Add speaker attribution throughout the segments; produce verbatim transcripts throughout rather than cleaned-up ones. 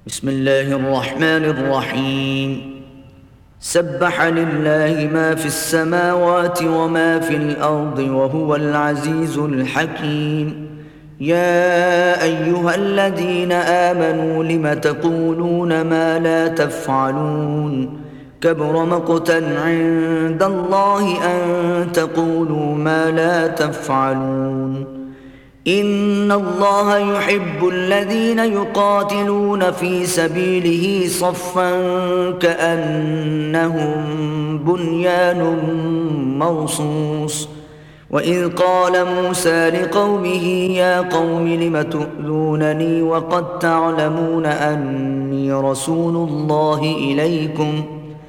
Speaker 1: بسم الله الرحمن الرحيم. سبح لله ما في السماوات وما في الأرض وهو العزيز الحكيم. يا أيها الذين آمنوا لم تقولون ما لا تفعلون؟ كبر مقتا عند الله أن تقولوا ما لا تفعلون. إن الله يحب الذين يقاتلون في سبيله صفا كأنهم بنيان مرصوص. وإذ قال موسى لقومه يا قوم لم تؤذونني وقد تعلمون أني رسول الله إليكم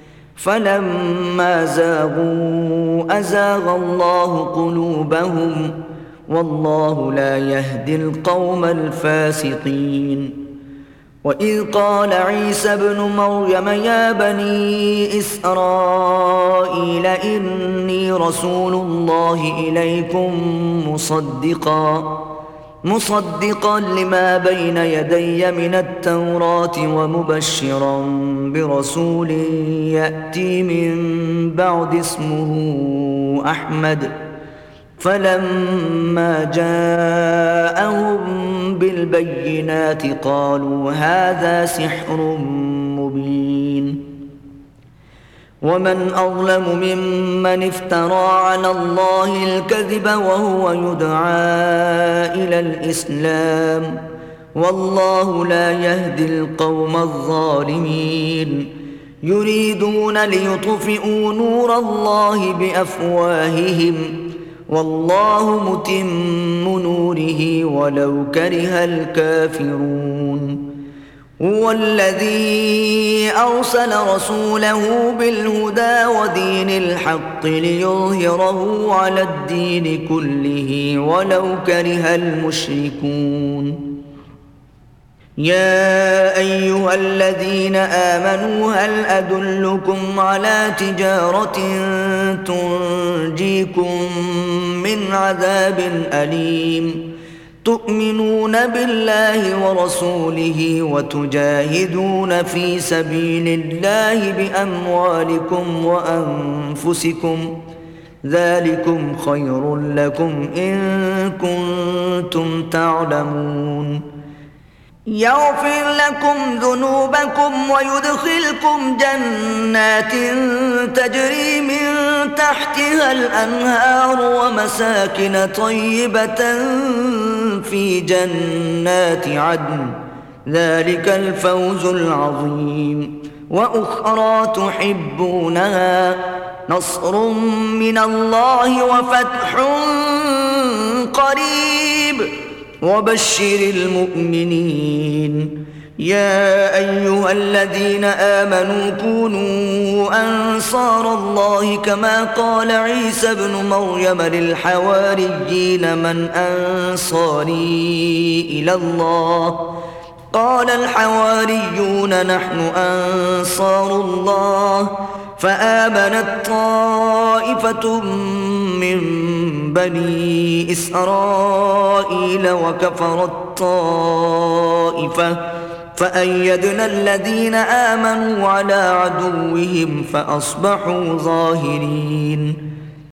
Speaker 1: فلما زاغوا أزاغ الله قلوبهم والله لا يهدي القوم الفاسقين. وإذ قال عيسى ابن مريم يا بني إسرائيل إني رسول الله إليكم مصدقا مصدقا لما بين يدي من التوراة ومبشرا برسول يأتي من بعد اسمه أحمد. فلما جاءهم بالبينات قالوا هذا سحر مبين. ومن أظلم ممن افترى على الله الكذب وهو يدعى إلى الإسلام والله لا يهدي القوم الظالمين. يريدون ليطفئوا نور الله بأفواههم والله متم نوره ولو كره الكافرون. هو الذي أرسل رسوله بالهدى ودين الحق ليظهره على الدين كله ولو كره المشركون. يا أيها الذين آمنوا هل أدلكم على تجارة تنجيكم من عذاب أليم تؤمنون بالله ورسوله وتجاهدون في سبيل الله بأموالكم وأنفسكم ذلكم خير لكم إن كنتم تعلمون. يغفر لكم ذنوبكم ويدخلكم جنات تجري من تحتها الأنهار ومساكن طيبة في جنات عدن ذلك الفوز العظيم. وأخرى تحبونها نصر من الله وفتح قريب وبشر المؤمنين. يا أيها الذين آمنوا كونوا أنصار الله كما قال عيسى ابن مريم للحواريين من أنصاري إلى الله قال الحواريون نحن أنصار الله فآمنت طائفة من بني إسرائيل وكفرت طائفة فأيدنا الذين آمنوا على عدوهم فأصبحوا ظاهرين.